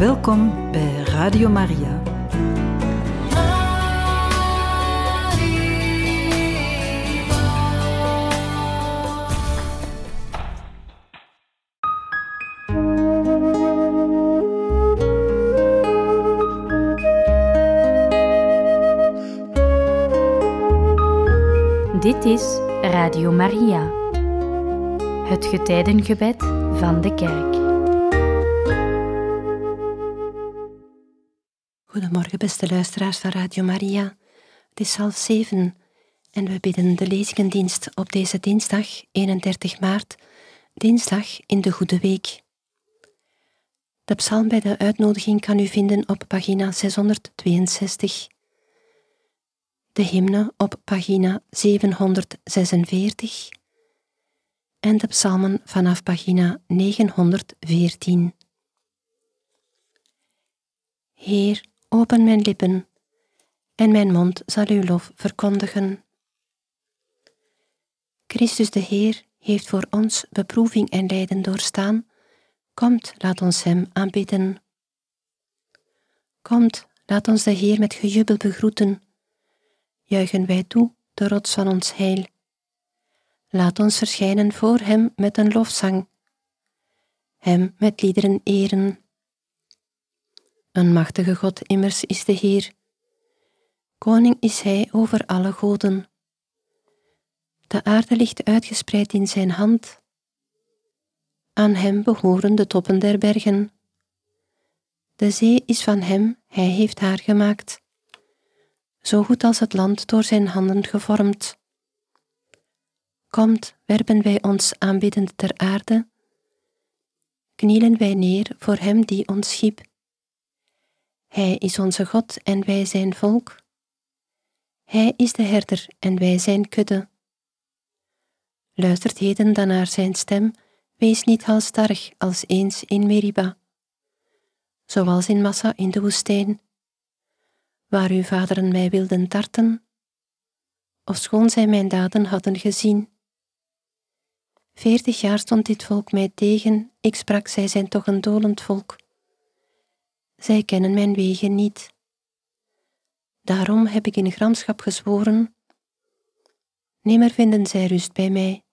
Welkom bij Radio Maria. Dit is Radio Maria, het getijdengebed van de kerk. Goedemorgen beste luisteraars van Radio Maria. Het is 6:30 en we bidden de lezingendienst op deze dinsdag 31 maart, dinsdag in de Goede Week. De psalm bij de uitnodiging kan u vinden op pagina 662. De hymne op pagina 746 en de psalmen vanaf pagina 914. Heer, open mijn lippen, en mijn mond zal uw lof verkondigen. Christus de Heer heeft voor ons beproeving en lijden doorstaan. Komt, laat ons hem aanbidden. Komt, laat ons de Heer met gejubel begroeten. Juichen wij toe, de rots van ons heil. Laat ons verschijnen voor hem met een lofzang. Hem met liederen eren. Een machtige God immers is de Heer. Koning is hij over alle goden. De aarde ligt uitgespreid in zijn hand. Aan hem behoren de toppen der bergen. De zee is van hem, hij heeft haar gemaakt. Zo goed als het land door zijn handen gevormd. Komt, werpen wij ons aanbiddend ter aarde. Knielen wij neer voor hem die ons schiep. Hij is onze God en wij zijn volk. Hij is de herder en wij zijn kudde. Luistert heden dan naar zijn stem, wees niet halsstarrig als eens in Meriba, zoals in Massa in de woestijn, waar uw vaderen mij wilden tarten, ofschoon zij mijn daden hadden gezien. 40 jaar stond dit volk mij tegen, ik sprak, zij zijn toch een dolend volk. Zij kennen mijn wegen niet. Daarom heb ik in gramschap gezworen, nimmer vinden zij rust bij mij.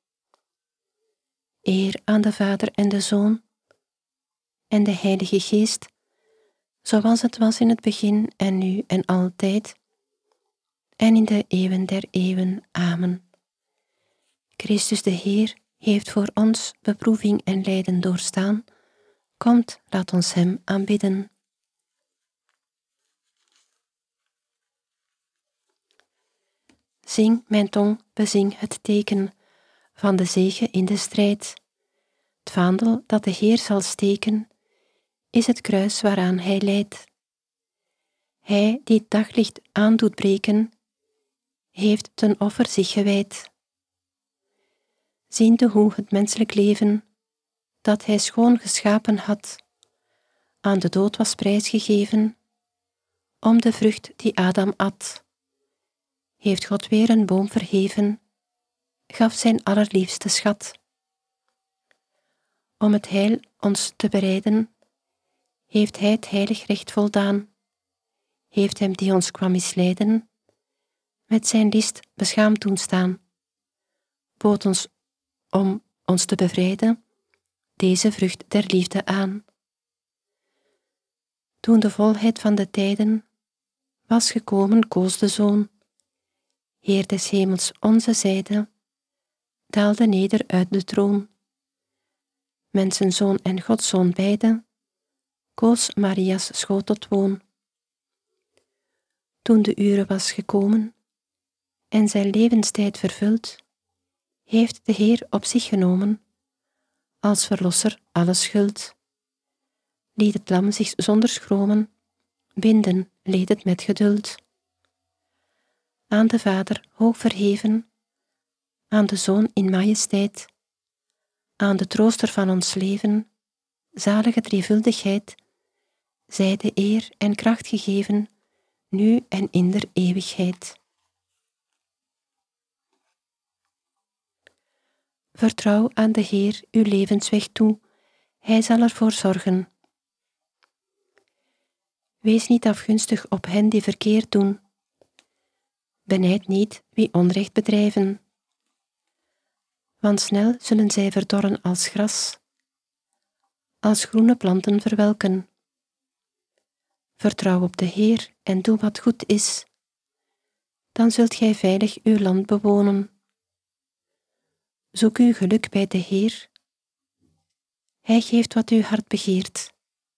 Eer aan de Vader en de Zoon en de Heilige Geest, zoals het was in het begin en nu en altijd, en in de eeuwen der eeuwen. Amen. Christus de Heer heeft voor ons beproeving en lijden doorstaan. Komt, laat ons hem aanbidden. Zing, mijn tong, bezing het teken van de zege in de strijd. Het vaandel dat de Heer zal steken, is het kruis waaraan hij lijdt. Hij die het daglicht aan doet breken, heeft ten offer zich gewijd. Ziende hoe het menselijk leven, dat hij schoon geschapen had, aan de dood was prijsgegeven, om de vrucht die Adam at, heeft God weer een boom verheven, gaf zijn allerliefste schat. Om het heil ons te bereiden, heeft hij het heilig recht voldaan, heeft hem die ons kwam misleiden, met zijn list beschaamd doen staan, bood ons om ons te bevrijden, deze vrucht der liefde aan. Toen de volheid van de tijden was gekomen, koos de Zoon, Heer des hemels onze zijde, daalde neder uit de troon. Mensenzoon en Godszoon beide, koos Maria's schoot tot woon. Toen de uren was gekomen en zijn levenstijd vervuld, heeft de Heer op zich genomen, als verlosser alle schuld. Liet het lam zich zonder schromen, binden, leed het met geduld. Aan de Vader hoog verheven, aan de Zoon in majesteit, aan de trooster van ons leven, zalige drievuldigheid, zij de eer en kracht gegeven, nu en in der eeuwigheid. Vertrouw aan de Heer uw levensweg toe, hij zal ervoor zorgen. Wees niet afgunstig op hen die verkeerd doen. Benijd niet wie onrecht bedrijven, want snel zullen zij verdorren als gras, als groene planten verwelken. Vertrouw op de Heer en doe wat goed is, dan zult gij veilig uw land bewonen. Zoek uw geluk bij de Heer. Hij geeft wat uw hart begeert.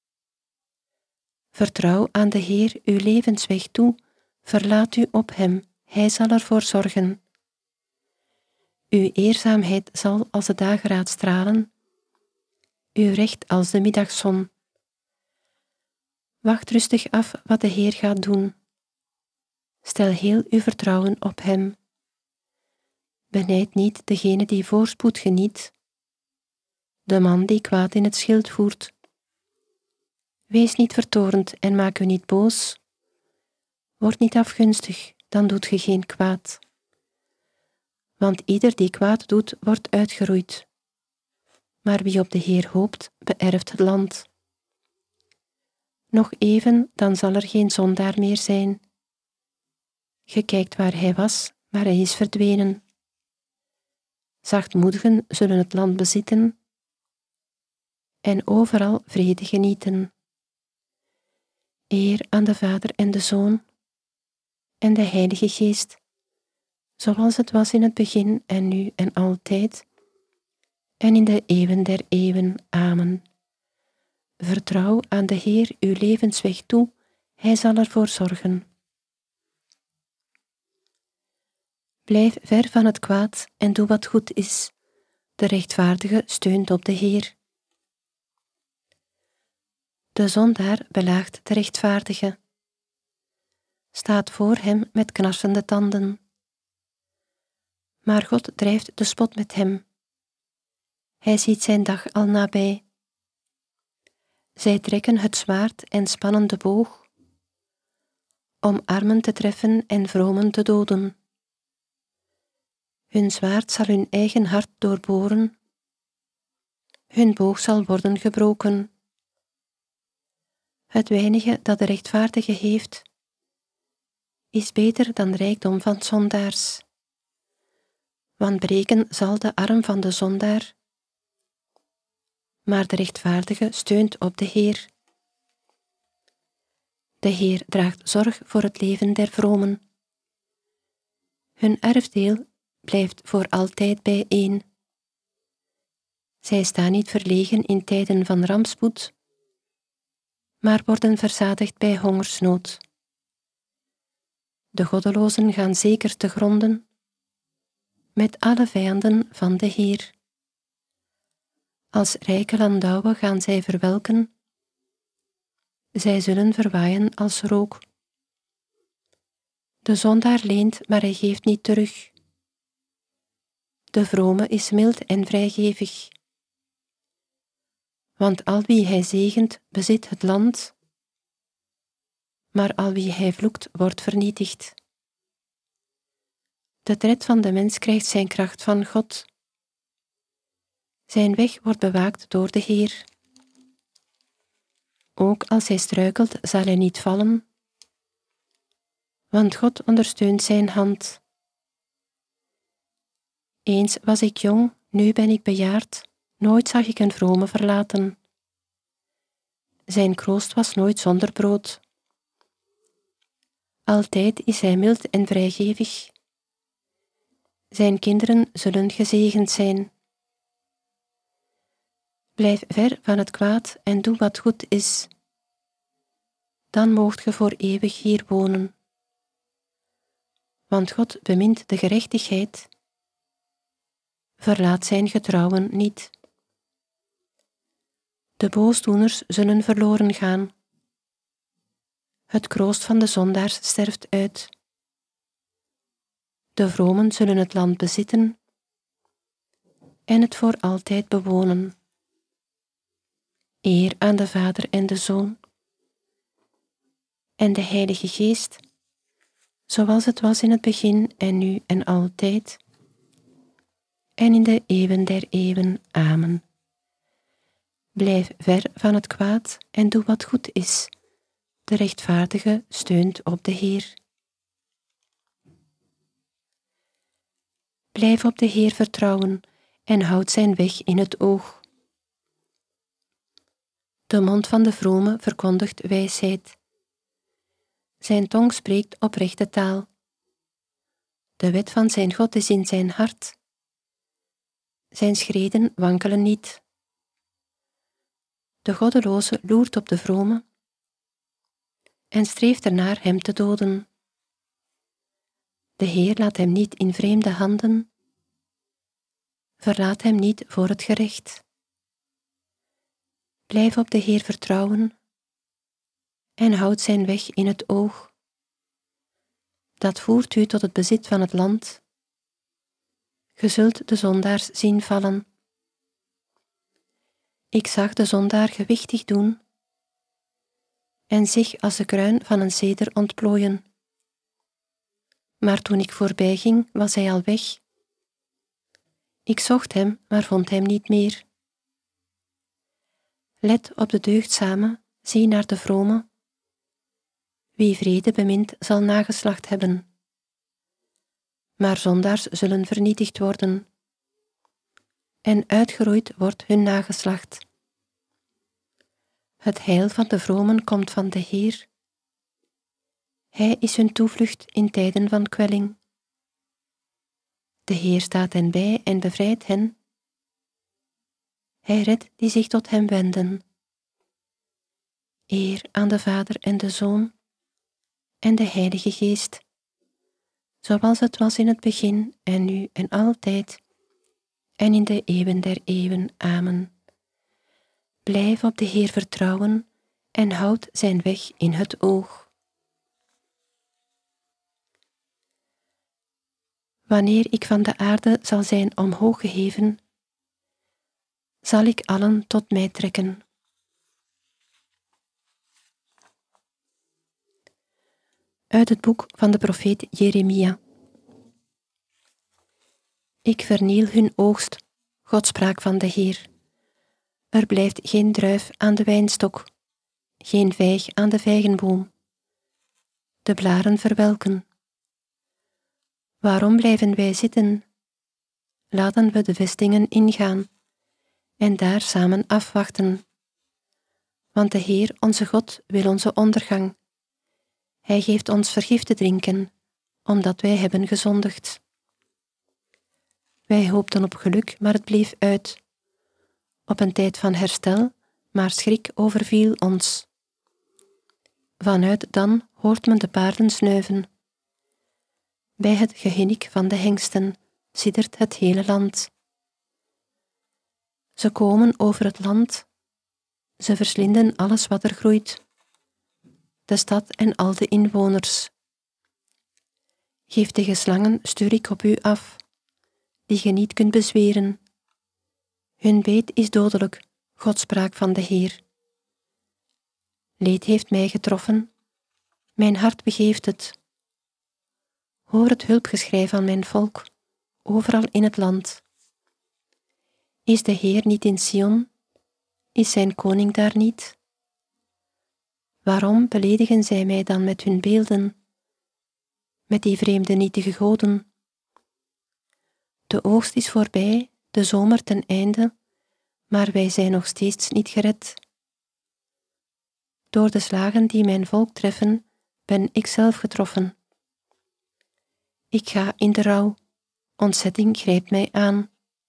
Vertrouw aan de Heer uw levensweg toe, verlaat u op hem, hij zal ervoor zorgen. Uw eerzaamheid zal als de dageraad stralen, uw recht als de middagzon. Wacht rustig af wat de Heer gaat doen. Stel heel uw vertrouwen op hem. Benijd niet degene die voorspoed geniet, de man die kwaad in het schild voert. Wees niet vertoornd en maak u niet boos. Word niet afgunstig, dan doet ge geen kwaad. Want ieder die kwaad doet, wordt uitgeroeid. Maar wie op de Heer hoopt, beërft het land. Nog even, dan zal er geen zondaar meer zijn. Ge kijkt waar hij was, maar hij is verdwenen. Zachtmoedigen zullen het land bezitten en overal vrede genieten. Eer aan de Vader en de Zoon en de Heilige Geest, zoals het was in het begin en nu en altijd, en in de eeuwen der eeuwen. Amen. Vertrouw aan de Heer uw levensweg toe, hij zal ervoor zorgen. Blijf ver van het kwaad en doe wat goed is. De rechtvaardige steunt op de Heer. De zondaar belaagt de rechtvaardige, staat voor hem met knarsende tanden. Maar God drijft de spot met hem. Hij ziet zijn dag al nabij. Zij trekken het zwaard en spannen de boog, om armen te treffen en vromen te doden. Hun zwaard zal hun eigen hart doorboren, hun boog zal worden gebroken. Het weinige dat de rechtvaardige heeft, is beter dan rijkdom van zondaars. Want breken zal de arm van de zondaar, maar de rechtvaardige steunt op de Heer. De Heer draagt zorg voor het leven der vromen. Hun erfdeel blijft voor altijd bijeen. Zij staan niet verlegen in tijden van rampspoed, maar worden verzadigd bij hongersnood. De goddelozen gaan zeker te gronden, met alle vijanden van de Heer. Als rijke landouwen gaan zij verwelken, zij zullen verwaaien als rook. De zondaar leent, maar hij geeft niet terug. De vrome is mild en vrijgevig. Want al wie hij zegent, bezit het land, maar al wie hij vloekt, wordt vernietigd. De tred van de mens krijgt zijn kracht van God. Zijn weg wordt bewaakt door de Heer. Ook als hij struikelt, zal hij niet vallen, want God ondersteunt zijn hand. Eens was ik jong, nu ben ik bejaard, nooit zag ik een vrome verlaten. Zijn kroost was nooit zonder brood. Altijd is hij mild en vrijgevig. Zijn kinderen zullen gezegend zijn. Blijf ver van het kwaad en doe wat goed is. Dan moogt ge voor eeuwig hier wonen. Want God bemint de gerechtigheid, verlaat zijn getrouwen niet. De boosdoeners zullen verloren gaan. Het kroost van de zondaars sterft uit. De vromen zullen het land bezitten en het voor altijd bewonen. Eer aan de Vader en de Zoon en de Heilige Geest, zoals het was in het begin en nu en altijd, en in de eeuwen der eeuwen. Amen. Blijf ver van het kwaad en doe wat goed is. De rechtvaardige steunt op de Heer. Blijf op de Heer vertrouwen en houd zijn weg in het oog. De mond van de vrome verkondigt wijsheid. Zijn tong spreekt oprechte taal. De wet van zijn God is in zijn hart. Zijn schreden wankelen niet. De goddeloze loert op de vrome en streeft ernaar hem te doden. De Heer laat hem niet in vreemde handen. Verlaat hem niet voor het gerecht. Blijf op de Heer vertrouwen en houd zijn weg in het oog. Dat voert u tot het bezit van het land. Ge zult de zondaars zien vallen. Ik zag de zondaar gewichtig doen en zich als de kruin van een ceder ontplooien. Maar toen ik voorbij ging, was hij al weg. Ik zocht hem, maar vond hem niet meer. Let op de deugdzame, zie naar de vrome. Wie vrede bemint, zal nageslacht hebben. Maar zondaars zullen vernietigd worden. En uitgeroeid wordt hun nageslacht. Het heil van de vromen komt van de Heer. Hij is hun toevlucht in tijden van kwelling. De Heer staat hen bij en bevrijdt hen. Hij redt die zich tot hem wenden. Eer aan de Vader en de Zoon en de Heilige Geest, zoals het was in het begin en nu en altijd en in de eeuwen der eeuwen. Amen. Blijf op de Heer vertrouwen en houd zijn weg in het oog. Wanneer ik van de aarde zal zijn omhoog geheven, zal ik allen tot mij trekken. Uit het boek van de profeet Jeremia. Ik verniel hun oogst, God sprak van de Heer. Er blijft geen druif aan de wijnstok, geen vijg aan de vijgenboom. De blaren verwelken. Waarom blijven wij zitten? Laten we de vestingen ingaan en daar samen afwachten. Want de Heer, onze God, wil onze ondergang. Hij geeft ons vergif te drinken, omdat wij hebben gezondigd. Wij hoopten op geluk, maar het bleef uit. Op een tijd van herstel, maar schrik overviel ons. Vanuit dan hoort men de paarden snuiven. Bij het gehinnik van de hengsten siddert het hele land. Ze komen over het land. Ze verslinden alles wat er groeit. De stad en al de inwoners. Giftige slangen stuur ik op u af, die ge niet kunt bezweren. Hun beet is dodelijk, God sprak van de Heer. Leed heeft mij getroffen, mijn hart begeeft het. Hoor het hulpgeschrei van mijn volk, overal in het land. Is de Heer niet in Sion? Is zijn koning daar niet? Waarom beledigen zij mij dan met hun beelden, met die vreemde nietige goden? De oogst is voorbij, de zomer ten einde, maar wij zijn nog steeds niet gered. Door de slagen die mijn volk treffen, ben ik zelf getroffen. Ik ga in de rouw, ontzetting grijpt mij aan.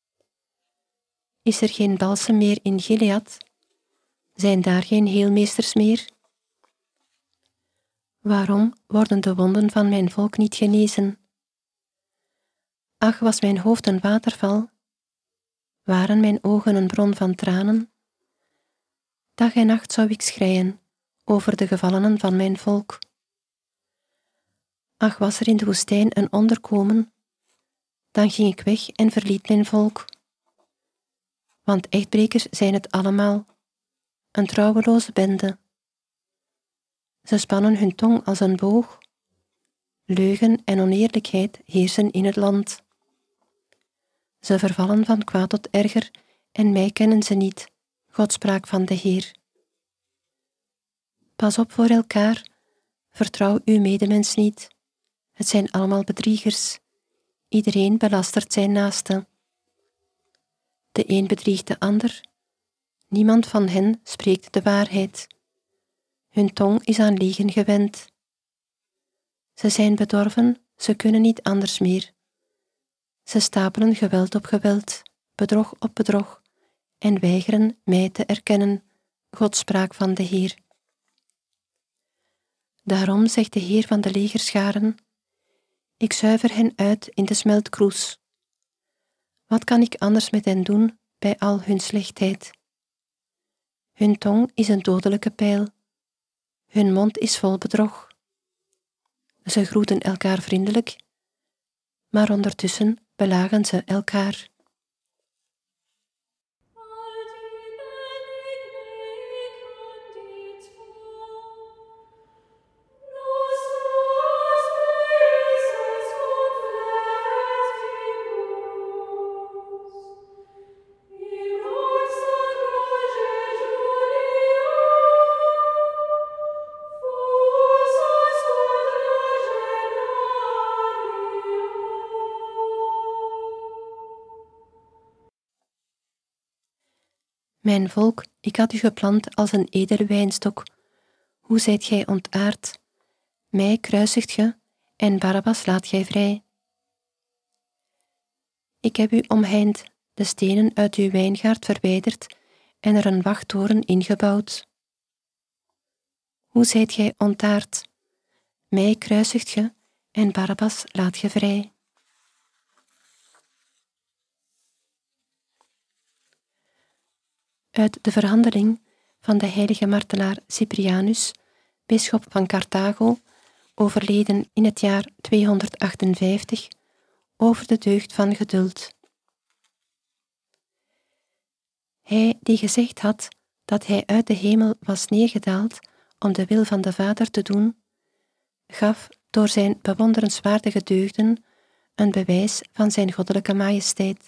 Is er geen balsem meer in Gilead? Zijn daar geen heelmeesters meer? Waarom worden de wonden van mijn volk niet genezen? Ach, was mijn hoofd een waterval? Waren mijn ogen een bron van tranen? Dag en nacht zou ik schreien over de gevallenen van mijn volk. Ach, was er in de woestijn een onderkomen, dan ging ik weg en verliet mijn volk. Want echtbrekers zijn het allemaal, een trouweloze bende. Ze spannen hun tong als een boog. Leugen en oneerlijkheid heersen in het land. Ze vervallen van kwaad tot erger en mij kennen ze niet, God sprak van de Heer. Pas op voor elkaar, vertrouw uw medemens niet. Het zijn allemaal bedriegers. Iedereen belastert zijn naaste. De een bedriegt de ander. Niemand van hen spreekt de waarheid. Hun tong is aan liegen gewend. Ze zijn bedorven, ze kunnen niet anders meer. Ze stapelen geweld op geweld, bedrog op bedrog, en weigeren mij te erkennen, God spraak van de Heer. Daarom zegt de Heer van de legerscharen: ik zuiver hen uit in de smeltkroes. Wat kan ik anders met hen doen bij al hun slechtheid? Hun tong is een dodelijke pijl. Hun mond is vol bedrog. Ze groeten elkaar vriendelijk, maar ondertussen belagen ze elkaar. Mijn volk, ik had u geplant als een edele wijnstok. Hoe zijt gij ontaard? Mij kruisigt ge, en Barabbas laat gij vrij. Ik heb u omheind, de stenen uit uw wijngaard verwijderd en er een wachttoren ingebouwd. Hoe zijt gij ontaard? Mij kruisigt ge, en Barabbas laat ge vrij. Uit de verhandeling van de heilige martelaar Cyprianus, bisschop van Carthago, overleden in het jaar 258, over de deugd van geduld. Hij die gezegd had dat hij uit de hemel was neergedaald om de wil van de Vader te doen, gaf door zijn bewonderenswaardige deugden een bewijs van zijn goddelijke majesteit.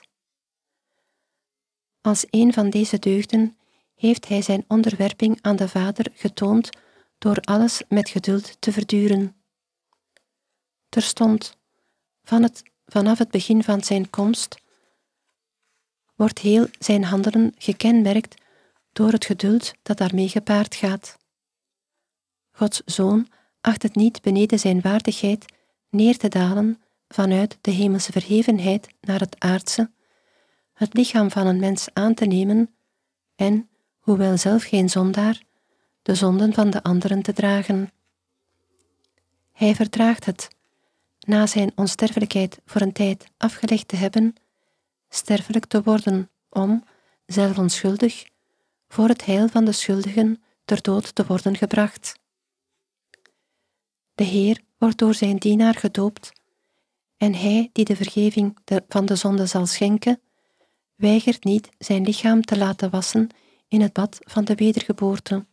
Als een van deze deugden heeft hij zijn onderwerping aan de Vader getoond door alles met geduld te verduren. Terstond, vanaf het begin van zijn komst, wordt heel zijn handelen gekenmerkt door het geduld dat daarmee gepaard gaat. Gods Zoon acht het niet beneden zijn waardigheid neer te dalen vanuit de hemelse verhevenheid naar het aardse, het lichaam van een mens aan te nemen en, hoewel zelf geen zondaar, de zonden van de anderen te dragen. Hij verdraagt het, na zijn onsterfelijkheid voor een tijd afgelegd te hebben, sterfelijk te worden om, zelf onschuldig, voor het heil van de schuldigen ter dood te worden gebracht. De Heer wordt door zijn dienaar gedoopt, en hij die de vergeving van de zonde zal schenken, weigert niet zijn lichaam te laten wassen in het bad van de wedergeboorte.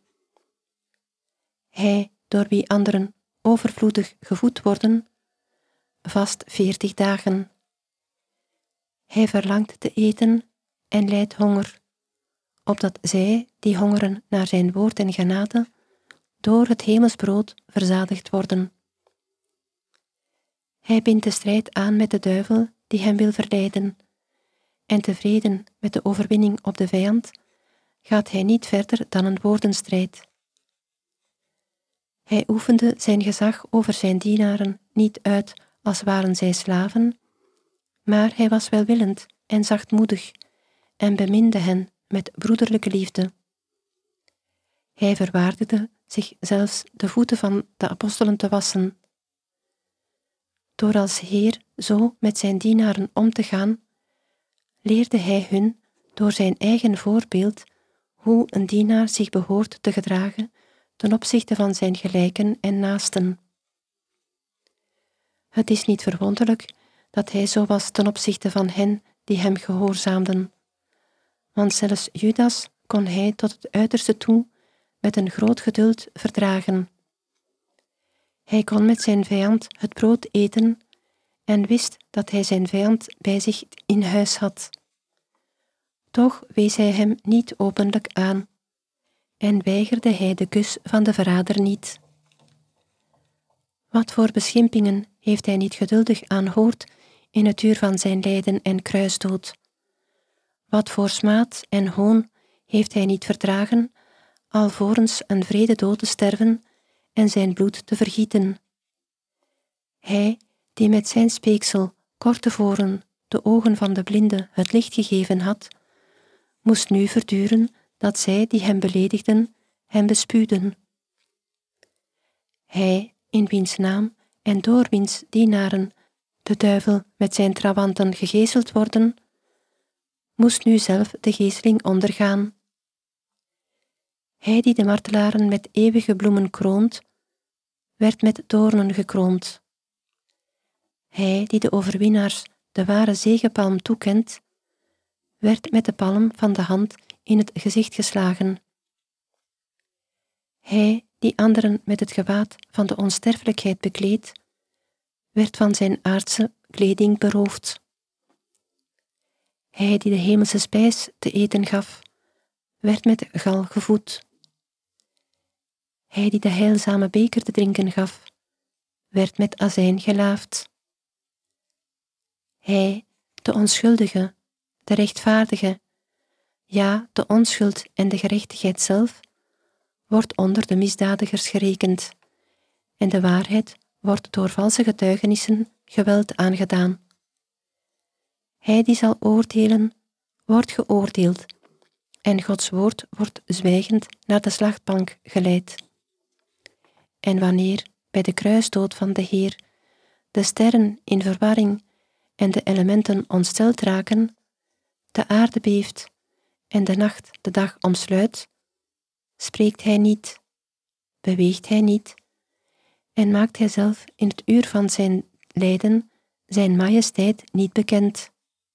Hij, door wie anderen overvloedig gevoed worden, vast 40 dagen. Hij verlangt te eten en lijdt honger, opdat zij, die hongeren naar zijn woord en genade, door het hemelsbrood verzadigd worden. Hij bindt de strijd aan met de duivel die hem wil verleiden, en tevreden met de overwinning op de vijand, gaat hij niet verder dan een woordenstrijd. Hij oefende zijn gezag over zijn dienaren niet uit als waren zij slaven, maar hij was welwillend en zachtmoedig en beminde hen met broederlijke liefde. Hij verwaardigde zich zelfs de voeten van de apostelen te wassen. Door als Heer zo met zijn dienaren om te gaan, leerde hij hun door zijn eigen voorbeeld hoe een dienaar zich behoort te gedragen ten opzichte van zijn gelijken en naasten. Het is niet verwonderlijk dat hij zo was ten opzichte van hen die hem gehoorzaamden, want zelfs Judas kon hij tot het uiterste toe met een groot geduld verdragen. Hij kon met zijn vijand het brood eten en wist dat hij zijn vijand bij zich in huis had. Toch wees hij hem niet openlijk aan, en weigerde hij de kus van de verrader niet. Wat voor beschimpingen heeft hij niet geduldig aanhoord in het uur van zijn lijden en kruisdood. Wat voor smaad en hoon heeft hij niet verdragen, alvorens een wrede dood te sterven en zijn bloed te vergieten. Hij, die met zijn speeksel kort tevoren de ogen van de blinde het licht gegeven had, moest nu verduren dat zij die hem beledigden, hem bespuwden. Hij, in wiens naam en door wiens dienaren de duivel met zijn trawanten gegezeld worden, moest nu zelf de gezeling ondergaan. Hij die de martelaren met eeuwige bloemen kroont, werd met doornen gekroond. Hij die de overwinnaars de ware zegepalm toekent, werd met de palm van de hand in het gezicht geslagen. Hij die anderen met het gewaad van de onsterfelijkheid bekleedt, werd van zijn aardse kleding beroofd. Hij die de hemelse spijs te eten gaf, werd met gal gevoed. Hij die de heilzame beker te drinken gaf, werd met azijn gelaafd. Hij, de onschuldige, de rechtvaardige, ja, de onschuld en de gerechtigheid zelf, wordt onder de misdadigers gerekend, en de waarheid wordt door valse getuigenissen geweld aangedaan. Hij die zal oordelen, wordt geoordeeld, en Gods woord wordt zwijgend naar de slachtbank geleid. En wanneer, bij de kruisdood van de Heer, de sterren in verwarring en de elementen ontsteld raken, de aarde beeft en de nacht de dag omsluit, spreekt hij niet, beweegt hij niet, en maakt hij zelf in het uur van zijn lijden zijn majesteit niet bekend.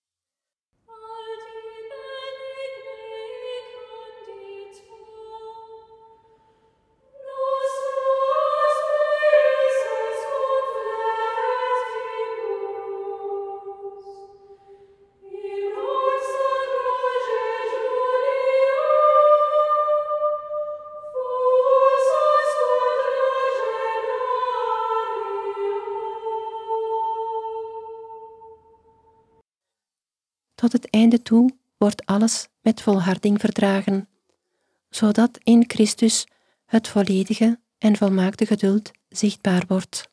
Tot het einde toe wordt alles met volharding verdragen, zodat in Christus het volledige en volmaakte geduld zichtbaar wordt.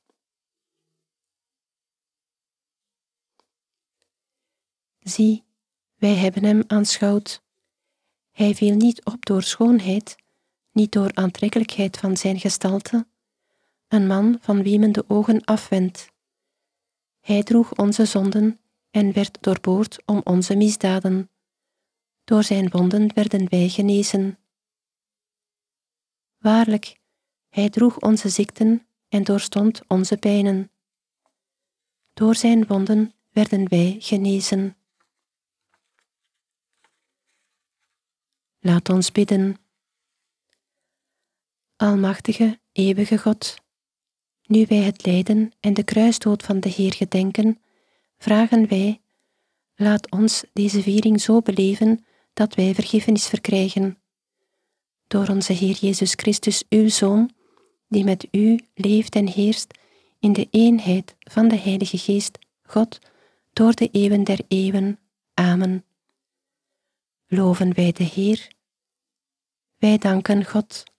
Zie, wij hebben hem aanschouwd. Hij viel niet op door schoonheid, niet door aantrekkelijkheid van zijn gestalte, een man van wie men de ogen afwendt. Hij droeg onze zonden en werd doorboord om onze misdaden. Door zijn wonden werden wij genezen. Waarlijk, hij droeg onze ziekten en doorstond onze pijnen. Door zijn wonden werden wij genezen. Laat ons bidden. Almachtige, eeuwige God, nu wij het lijden en de kruisdood van de Heer gedenken, vragen wij, laat ons deze viering zo beleven dat wij vergiffenis verkrijgen. Door onze Heer Jezus Christus, uw Zoon, die met u leeft en heerst in de eenheid van de Heilige Geest, God, door de eeuwen der eeuwen. Amen. Loven wij de Heer. Wij danken God.